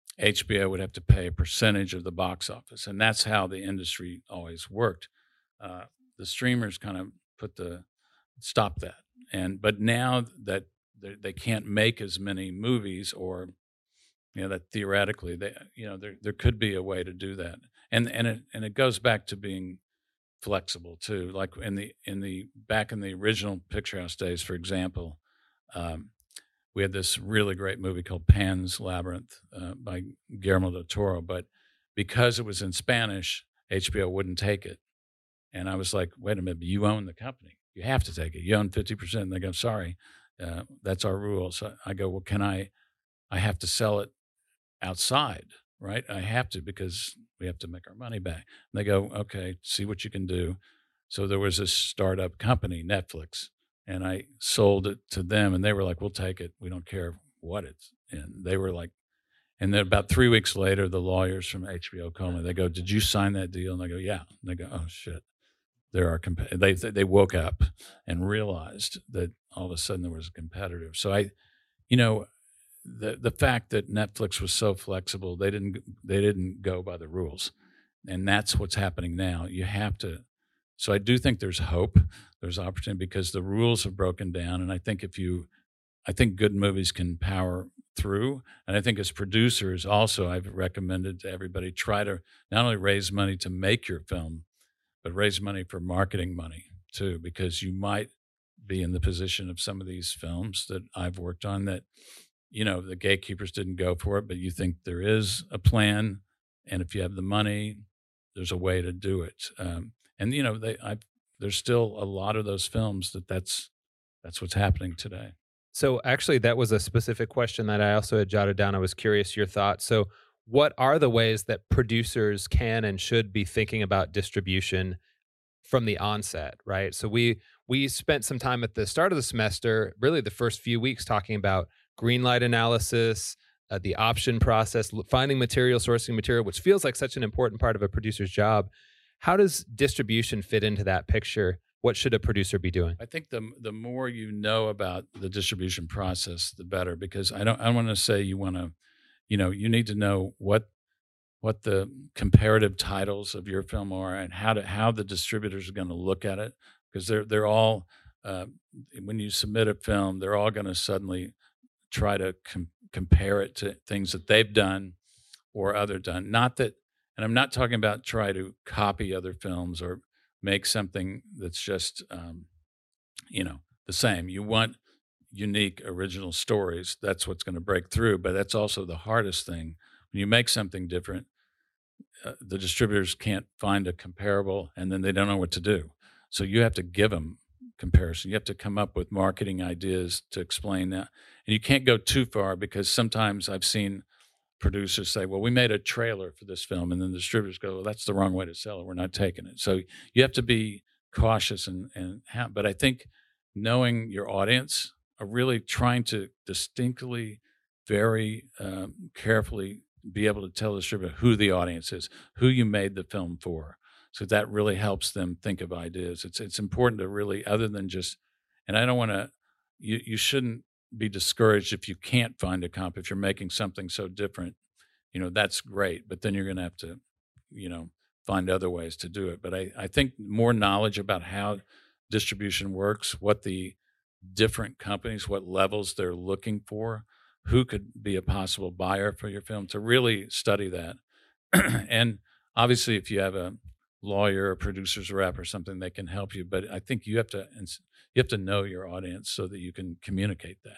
H B O would have to pay a percentage of the box office, and that's how the industry always worked. Uh, the streamers kind of put the stop that, and but now that they can't make as many movies, or you know that theoretically they you know there there could be a way to do that, and and it and it goes back to being flexible too. Like in the in the back in the original Picture House days, for example, um, we had this really great movie called Pan's Labyrinth uh, by Guillermo del Toro, but because it was in Spanish, H B O wouldn't take it, and I was like, wait a minute, you own the company, you have to take it. You own fifty percent, and they go, sorry. Uh, that's our rule. So I go, well, can I, I have to sell it outside, right? I have to, because we have to make our money back. And they go, okay, see what you can do. So there was this startup company, Netflix, and I sold it to them, and they were like, we'll take it. We don't care what it's in. They were like, and then about three weeks later, the lawyers from H B O call me. They go, did you sign that deal? And I go, yeah. And they go, oh, shit. There are comp- they they woke up and realized that all of a sudden there was a competitor. So I, you know, the the fact that Netflix was so flexible, they didn't they didn't go by the rules, and that's what's happening now. You have to. So I do think there's hope, there's opportunity, because the rules have broken down, and I think if you, I think good movies can power through, and I think as producers also, I've recommended to everybody try to not only raise money to make your film, but raise money for marketing money too, because you might be in the position of some of these films that I've worked on that, you know, the gatekeepers didn't go for it, but you think there is a plan, and if you have the money, there's a way to do it. Um, and you know, they, I, there's still a lot of those films that that's that's what's happening today. So actually, that was a specific question that I also had jotted down. I was curious your thoughts. So what are the ways that producers can and should be thinking about distribution from the onset, right? So we we spent some time at the start of the semester, really the first few weeks, talking about greenlight analysis, uh, the option process, finding material, sourcing material, which feels like such an important part of a producer's job. How does distribution fit into that picture? What should a producer be doing? I think the the more you know about the distribution process, the better. Because I don't I want to say you want to, you know, you need to know what what the comparative titles of your film are and how to how the distributors are going to look at it, because they're they're all uh, when you submit a film, they're all going to suddenly try to com- compare it to things that they've done or other done. Not that, and I'm not talking about try to copy other films or make something that's just um, you know the same. You want unique, original stories. That's what's going to break through. But that's also the hardest thing. When you make something different, uh, the distributors can't find a comparable, and then they don't know what to do. So you have to give them comparison. You have to come up with marketing ideas to explain that. And you can't go too far, because sometimes I've seen producers say, well, we made a trailer for this film, and then the distributors go, well, that's the wrong way to sell it. We're not taking it. So you have to be cautious and, and have, but I think knowing your audience, are really trying to distinctly, very um, carefully be able to tell the distributor who the audience is, who you made the film for. So that really helps them think of ideas. It's it's important to really, other than just, and I don't want to, you, you shouldn't be discouraged if you can't find a comp. If you're making something so different, you know, that's great, but then you're going to have to, you know, find other ways to do it. But I, I think more knowledge about how distribution works, what the different companies, what levels they're looking for, who could be a possible buyer for your film, to really study that. And obviously, if you have a lawyer or producer's rep or something, they can help you. But I think you have to you have to know your audience so that you can communicate that.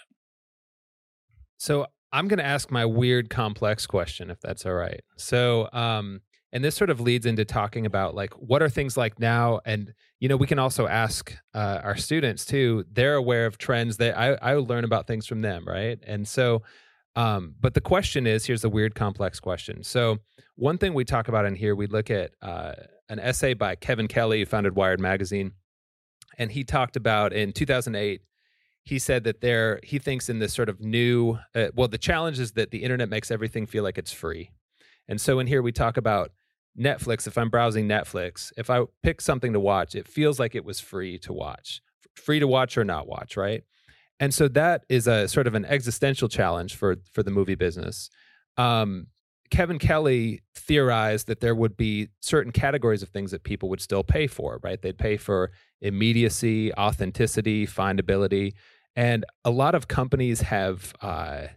So I'm going to ask my weird, complex question, if that's all right. So, um, and this sort of leads into talking about, like, what are things like now? And, you know, we can also ask uh, our students too. They're aware of trends that I, I learn about things from them, right? And so, um, but the question is, here's the weird, complex question. So one thing we talk about in here, we look at uh, an essay by Kevin Kelly, who founded Wired Magazine. And he talked about, in two thousand eight, he said that there, he thinks in this sort of new, uh, well, the challenge is that the internet makes everything feel like it's free. And so in here we talk about Netflix. If I'm browsing Netflix, if I pick something to watch, it feels like it was free to watch, free to watch or not watch, right? And so that is a sort of an existential challenge for for the movie business. Um, Kevin Kelly theorized that there would be certain categories of things that people would still pay for, right? They'd pay for immediacy, authenticity, findability, and a lot of companies have uh,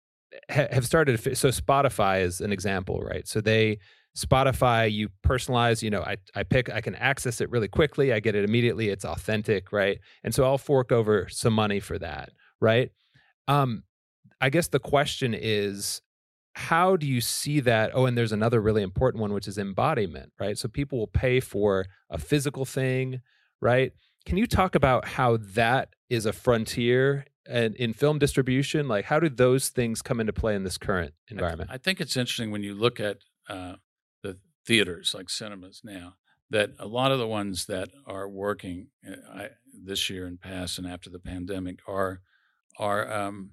ha- have started. So Spotify is an example, right? So they Spotify, you personalize, you know, I, I pick, I can access it really quickly. I get it immediately. It's authentic, right? And so I'll fork over some money for that, right? Um, I guess the question is, how do you see that? Oh, and there's another really important one, which is embodiment, right? So people will pay for a physical thing, right? Can you talk about how that is a frontier and in film distribution? Like, how do those things come into play in this current environment? I, th- I think it's interesting when you look at uh, the theaters, like cinemas now, that a lot of the ones that are working uh, I, this year and past and after the pandemic are are um,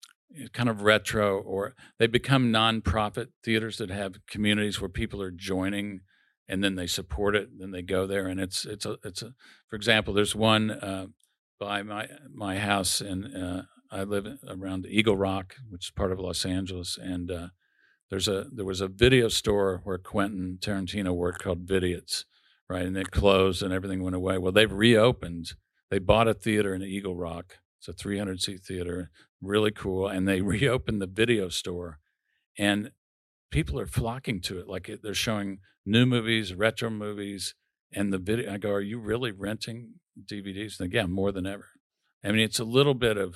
kind of retro, or they become nonprofit theaters that have communities where people are joining, and then they support it. Then they go there, and it's it's a it's a. For example, there's one uh, by my my house, and uh, I live around Eagle Rock, which is part of Los Angeles, and uh, there's a there was a video store where Quentin Tarantino worked called Vidiots, right? And it closed, and everything went away. Well, they've reopened. They bought a theater in Eagle Rock. It's a three hundred seat theater, really cool. And they reopened the video store, and people are flocking to it. Like it, they're showing new movies, retro movies, and the video. I go, are you really renting D V Ds? And again, more than ever. I mean, it's a little bit of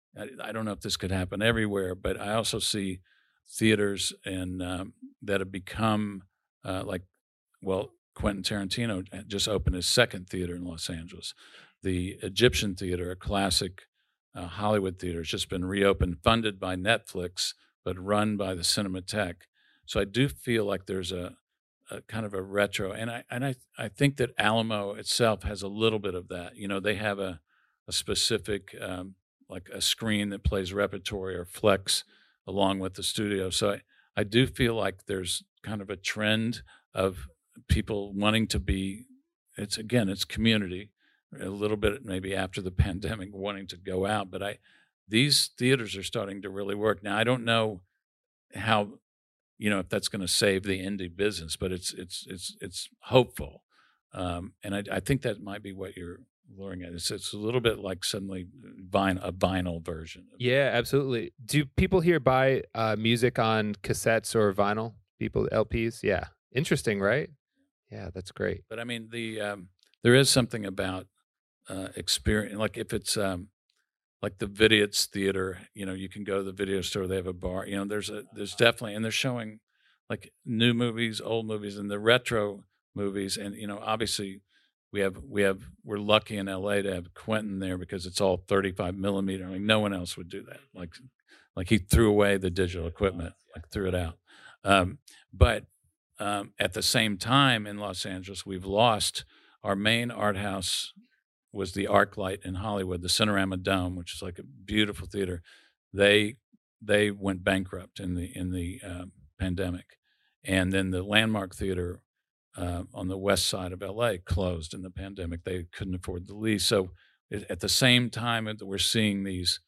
I, I don't know if this could happen everywhere, but I also see theaters and um, that have become uh, like, well, Quentin Tarantino just opened his second theater in Los Angeles. The Egyptian Theater, a classic uh, Hollywood theater, has just been reopened, funded by Netflix, but run by the Cinematheque. So I do feel like there's a, a kind of a retro, and I and I I think that Alamo itself has a little bit of that. You know, they have a a specific um, like a screen that plays repertory or flex along with the studio. So I, I do feel like there's kind of a trend of people wanting to be, it's again, it's community, a little bit maybe after the pandemic wanting to go out, but I, these theaters are starting to really work. Now, I don't know how, you know, if that's going to save the indie business, but it's, it's, it's, it's hopeful. Um, and I, I think that might be what you're luring at. It's, it's a little bit like suddenly vinyl, a vinyl version. Of Yeah, absolutely. Do people here buy uh, music on cassettes or vinyl? People, L Ps? Yeah. Interesting, right? Yeah, that's great. But I mean, the um, there is something about uh, experience. Like if it's um, like the Vidiot's Theater, you know, you can go to the video store. They have a bar. You know, there's a there's definitely, and they're showing like new movies, old movies, and the retro movies. And you know, obviously, we have we have we're lucky in L A to have Quentin there because it's all thirty-five millimeter. I mean, no one else would do that. Like like he threw away the digital equipment, like threw it out. Um, but Um, at the same time in Los Angeles, we've lost our main art house was the ArcLight in Hollywood, the Cinerama Dome, which is like a beautiful theater. They they went bankrupt in the in the uh, pandemic, and then the Landmark Theater uh, on the west side of L A closed in the pandemic. They couldn't afford the lease. So it, at the same time that we're seeing these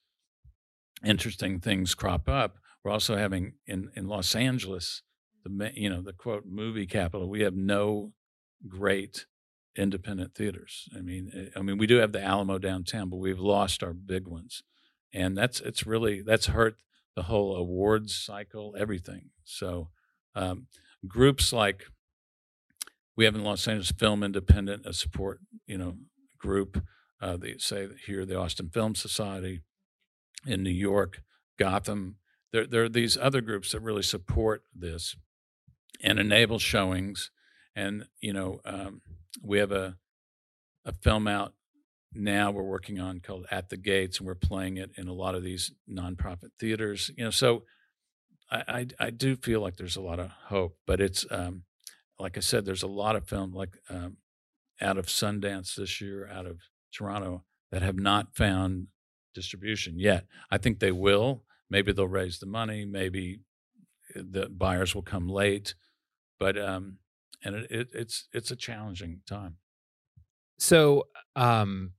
interesting things crop up, we're also having in in Los Angeles, the you know the quote movie capital. We have no great independent theaters. I mean, eh, I mean we do have the Alamo downtown, but we've lost our big ones, and that's it's really that's hurt the whole awards cycle, everything. So um, groups like we have in Los Angeles Film Independent, a support you know group. Uh, they say here the Austin Film Society in New York, Gotham. There, there are these other groups that really support this and enable showings. And, you know, um, we have a a film out now we're working on called At the Gates, and we're playing it in a lot of these nonprofit theaters. You know, so I, I, I do feel like there's a lot of hope, but it's, um, like I said, there's a lot of film like um, out of Sundance this year, out of Toronto, that have not found distribution yet. I think they will. Maybe they'll raise the money. Maybe the buyers will come late, but um, and it, it, it's it's a challenging time. So um,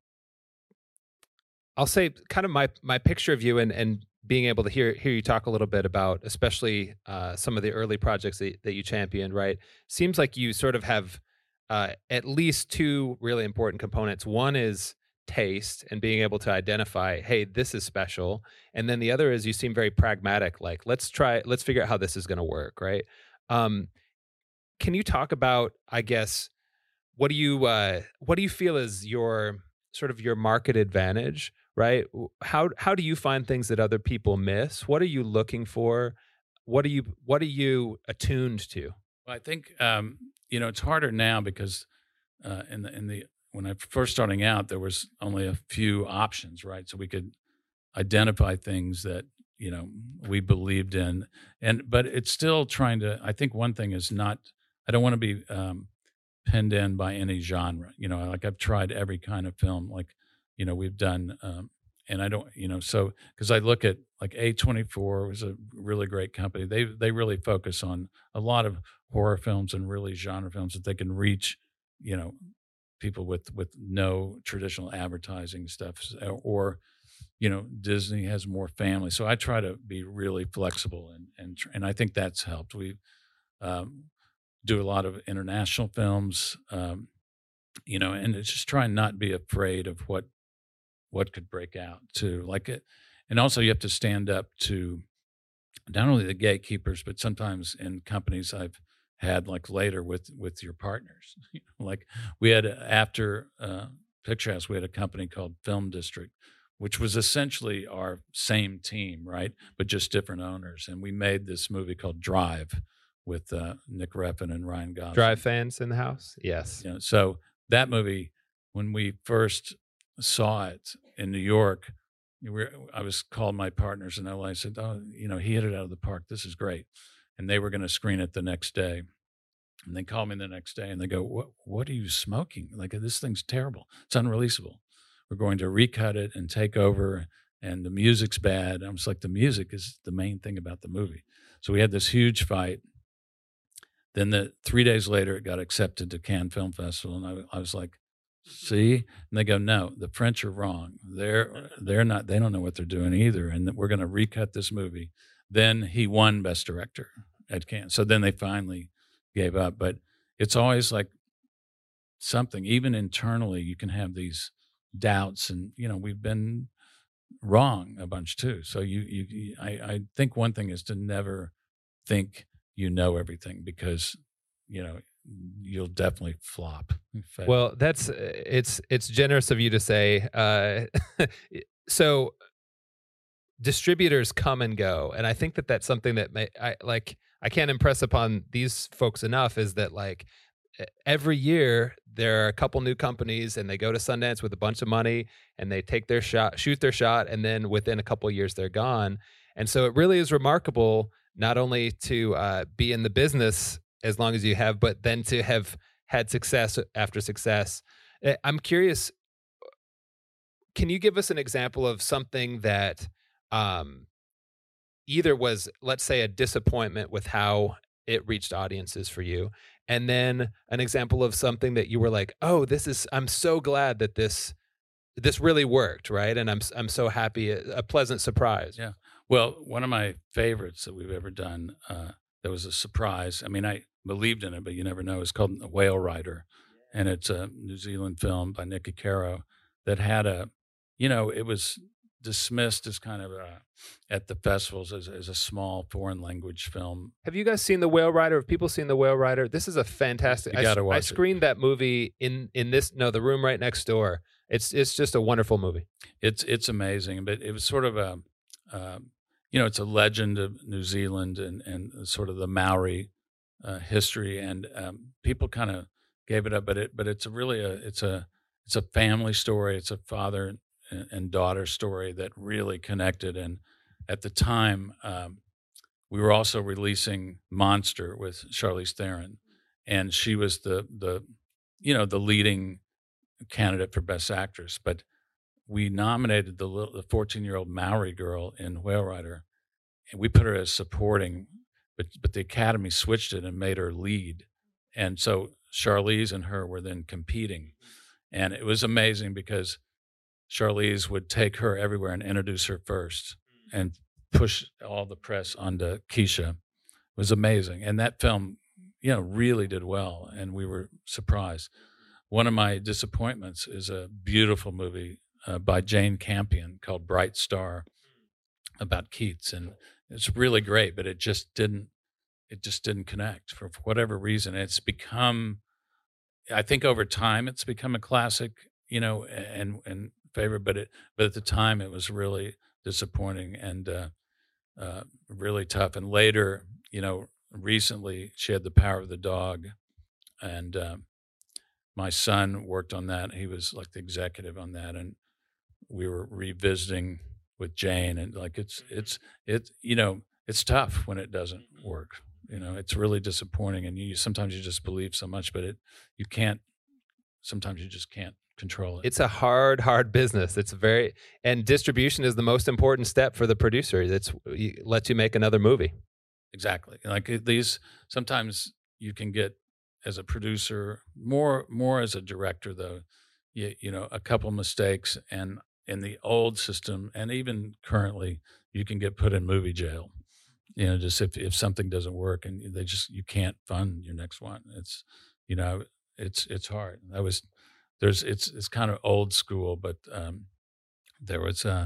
I'll say kind of my my picture of you and and being able to hear hear you talk a little bit about, especially uh, some of the early projects that, that you championed. Right, seems like you sort of have uh, at least two really important components. One is taste and being able to identify, hey, this is special. And then the other is you seem very pragmatic, like let's try, let's figure out how this is going to work, right? Um, can you talk about, I guess, what do you uh, what do you feel is your sort of your market advantage, right? How how do you find things that other people miss? What are you looking for? What are you what are you attuned to? Well, I think um, you know it's harder now because uh, in the in the when I first starting out, there was only a few options, right? So we could identify things that, you know, we believed in. And, but it's still trying to, I think one thing is not, I don't want to be um, pinned in by any genre. You know, like I've tried every kind of film, like, you know, we've done, um, and I don't, you know, so, cause I look at like A twenty-four was a really great company. They, they really focus on a lot of horror films and really genre films that they can reach, you know, people with with no traditional advertising stuff, or you know Disney has more family. So I try to be really flexible, and and and I think that's helped. We um, do a lot of international films, um, you know, and it's just trying not be afraid of what what could break out too. Like it, and also you have to stand up to not only the gatekeepers, but sometimes in companies I've had like later with with your partners. Like we had after uh, Picture House, we had a company called Film District, which was essentially our same team, right? But just different owners. And we made this movie called Drive with uh, Nick Refn and Ryan Gosling. Drive fans in the house? Yes. You know, so that movie, when we first saw it in New York, we were, I was called my partners in L A. I said, oh, you know, he hit it out of the park. This is great. And they were going to screen it the next day. And they call me the next day and they go, what, what are you smoking? Like, this thing's terrible. It's unreleasable. We're going to recut it and take over, and the music's bad. I was like, the music is the main thing about the movie. So we had this huge fight. Then the three days later, it got accepted to Cannes Film Festival, and I, I was like, see? And they go, no, the French are wrong. They're they're not. They don't know what they're doing either, and we're going to recut this movie. Then he won Best Director at Cannes. So then they finally gave up. But it's always like something, even internally, you can have these doubts, and you know we've been wrong a bunch too. So you, you, I, I think one thing is to never think you know everything, because you know you'll definitely flop. Fail. Well, that's it's it's generous of you to say. Uh, so distributors come and go, and I think that that's something that may, I like. I can't impress upon these folks enough is that like. Every year there are a couple new companies and they go to Sundance with a bunch of money and they take their shot, shoot their shot, and then within a couple of years they're gone. And so it really is remarkable not only to uh, be in the business as long as you have, but then to have had success after success. I'm curious, can you give us an example of something that um, either was, let's say, a disappointment with how it reached audiences for you, and then an example of something that you were like, oh, this is, I'm so glad that this, this really worked, right? And I'm, I'm so happy, a, a pleasant surprise. Yeah. Well, one of my favorites that we've ever done, uh, that was a surprise. I mean, I believed in it, but you never know. It's called Whale Rider, and it's a New Zealand film by Nicky Caro that had a, you know, it was dismissed as kind of a, at the festivals as, as a small foreign language film. Have you guys seen The Whale Rider? Have people seen The Whale Rider? This is a fantastic. You gotta I, watch I it. screened that movie in in this no the room right next door. It's it's just a wonderful movie. It's it's amazing, but it was sort of a, uh, you know, it's a legend of New Zealand and and sort of the Maori uh, history, and um, people kind of gave it up, but it but it's a really a it's a it's a family story. It's a father and daughter story that really connected. And at the time, um, we were also releasing Monster with Charlize Theron, and she was the the you know the leading candidate for Best Actress. But we nominated the little, the fourteen year old Maori girl in Whale Rider, and we put her as supporting, but but the Academy switched it and made her lead, and so Charlize and her were then competing, and it was amazing because Charlize would take her everywhere and introduce her first and push all the press onto Keisha. It was amazing. And that film, you know, really did well, and we were surprised. One of my disappointments is a beautiful movie uh, by Jane Campion called Bright Star about Keats, and it's really great, but it just didn't it just didn't connect for, for whatever reason. It's become, I think over time it's become a classic, you know, and and favorite, but it but at the time it was really disappointing and uh, uh, really tough. And later, you know, recently she had The Power of the Dog, and uh, my son worked on that. He was like the executive on that, and we were revisiting with Jane, and like it's it's it's you know it's tough when it doesn't work. You know, it's really disappointing, and you sometimes you just believe so much, but it you can't. Sometimes you just can't control it. It's a hard, hard business. It's very, and distribution is the most important step for the producer. It's it lets you make another movie. Exactly. Like these, sometimes you can get as a producer, more more as a director though, you, you know, a couple mistakes, and in the old system and even currently, you can get put in movie jail. You know, just if, if something doesn't work and they just you can't fund your next one. It's you know, it's it's hard. I was There's it's it's kind of old school, but um, there was uh,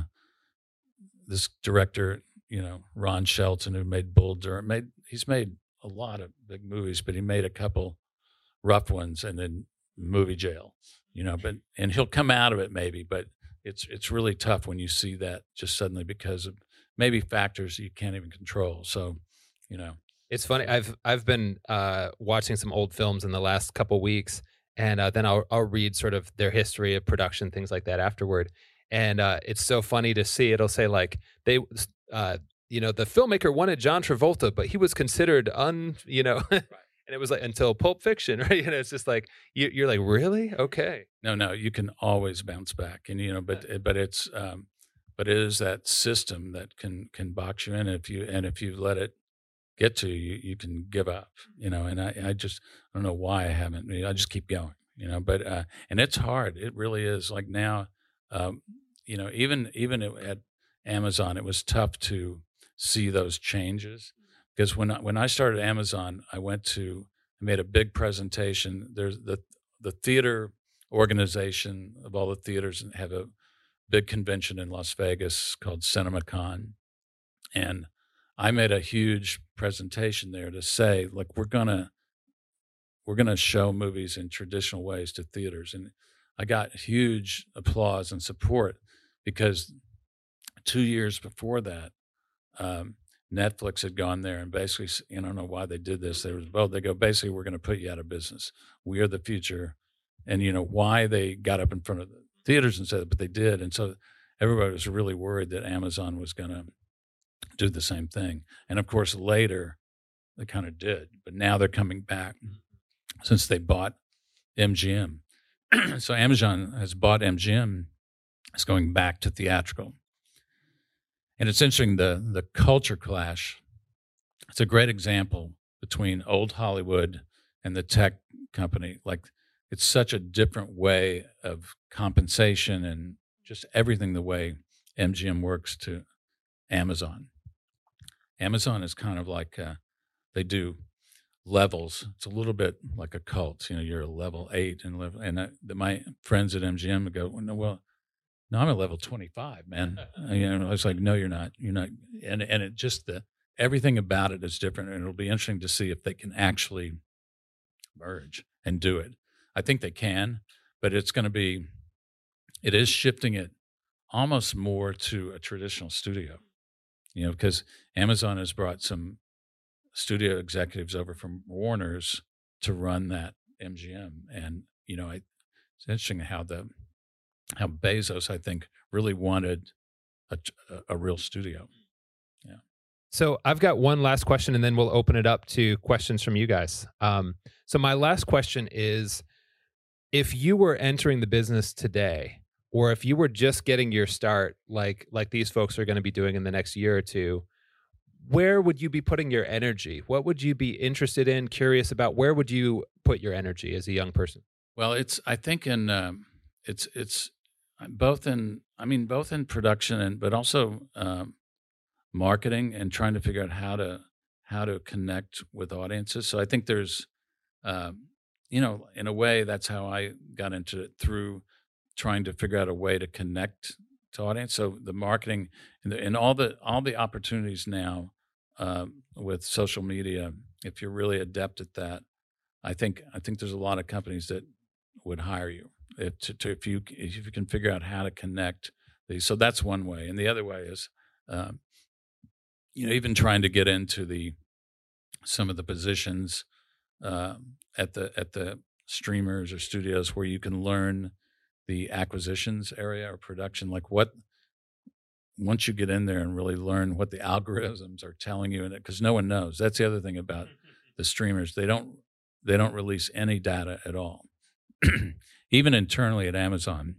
this director, you know, Ron Shelton, who made Bull Durham. Made he's made a lot of big movies, but he made a couple rough ones and then movie jail, you know. But and he'll come out of it maybe, but it's it's really tough when you see that just suddenly because of maybe factors you can't even control. So, you know, it's funny. I've I've been uh, watching some old films in the last couple weeks, and uh, then I'll I'll read sort of their history of production, things like that afterward. And uh, it's so funny to see. It'll say like they, uh, you know, the filmmaker wanted John Travolta, but he was considered un, you know. And it was like until Pulp Fiction, right? And it's just like you, you're like, really? Okay. No, no, you can always bounce back, and you know, but but it's um, but it is that system that can can box you in if you and if you let it get to you, you can give up, you know. And I I just I don't know why I haven't. I just keep going, you know. But uh, and it's hard. It really is. Like now, um, you know, even even at Amazon, it was tough to see those changes. Because when I, when I started Amazon, I went to I made a big presentation. There's the the theater organization of all the theaters have a big convention in Las Vegas called CinemaCon, and I made a huge presentation there to say, like, we're gonna we're gonna show movies in traditional ways to theaters, and I got huge applause and support because two years before that. Um, Netflix had gone there and basically, you know, I don't know why they did this. They was well, they go, basically, we're going to put you out of business. We are the future. And, you know, why they got up in front of the theaters and said it, but they did. And so everybody was really worried that Amazon was going to do the same thing. And of course, later they kind of did, but now they're coming back since they bought M G M. So Amazon has bought M G M. It's going back to theatrical. And it's interesting, the the culture clash. It's a great example between old Hollywood and the tech company. Like, it's such a different way of compensation and just everything the way M G M works to Amazon. Amazon is kind of like, uh, they do levels. It's a little bit like a cult. You know, you're a level eight and level, and I, the, my friends at M G M go, well, no, well, no, I'm at level twenty-five, man. You know, I was like, no, you're not. You're not. And and it just the everything about it is different, and it'll be interesting to see if they can actually merge and do it. I think they can, but it's going to be. It is shifting it almost more to a traditional studio, you know, because Amazon has brought some studio executives over from Warner's to run that M G M, and you know, I, it's interesting how the. How Bezos, I think, really wanted a, a, a real studio. Yeah. So I've got one last question, and then we'll open it up to questions from you guys. Um, so my last question is, if you were entering the business today, or if you were just getting your start, like like these folks are going to be doing in the next year or two, where would you be putting your energy? What would you be interested in, curious about? Where would you put your energy as a young person? Well, it's I think in um, it's it's. Both in, I mean, both in production and, but also um, marketing and trying to figure out how to how to connect with audiences. So I think there's, um, you know, in a way, that's how I got into it, through trying to figure out a way to connect to audience. So the marketing and, the, and all the all the opportunities now uh, with social media, if you're really adept at that, I think I think there's a lot of companies that would hire you. If, to, to, if you if you can figure out how to connect these, so that's one way, and the other way is, um, you know, even trying to get into the some of the positions uh, at the at the streamers or studios where you can learn the acquisitions area or production, like what once you get in there and really learn what the algorithms are telling you in it, because no one knows. That's the other thing about the streamers; they don't they don't release any data at all. Even internally at Amazon,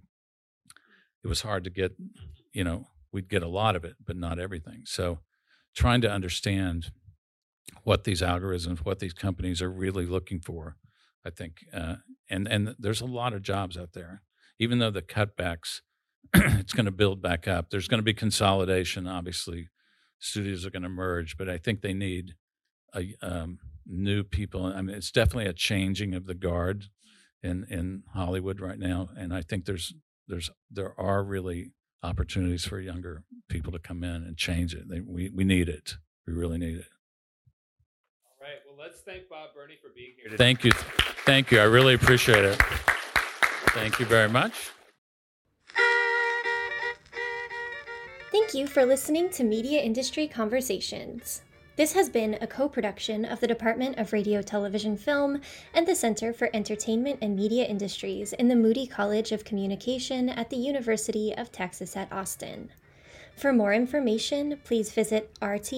it was hard to get, you know, we'd get a lot of it, but not everything. So trying to understand what these algorithms, what these companies are really looking for, I think, uh, and, and there's a lot of jobs out there. Even though the cutbacks, it's going to build back up. There's going to be consolidation, obviously. Studios are going to merge, but I think they need a, um, new people. I mean, it's definitely a changing of the guard in in Hollywood right now, and I think there's there's there are really opportunities for younger people to come in and change it. They, we we need it. We really need it. All right. Well, let's thank Bob Burney for being here today. Thank you, thank you. I really appreciate it. Thank you very much. Thank you for listening to Media Industry Conversations. This has been a co-production of the Department of Radio, Television, Film and the Center for Entertainment and Media Industries in the Moody College of Communication at the University of Texas at Austin. For more information, please visit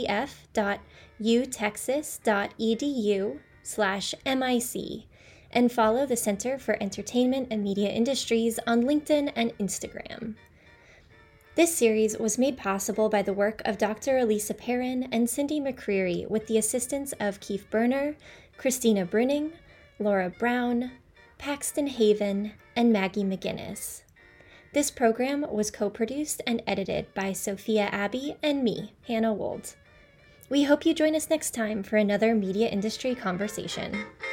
rtf.utexas.edu slash mic and follow the Center for Entertainment and Media Industries on LinkedIn and Instagram. This series was made possible by the work of Doctor Elisa Perrin and Cindy McCreary with the assistance of Keith Berner, Christina Brinning, Laura Brown, Paxton Haven, and Maggie McGinnis. This program was co-produced and edited by Sophia Abbey and me, Hannah Wold. We hope you join us next time for another media industry conversation.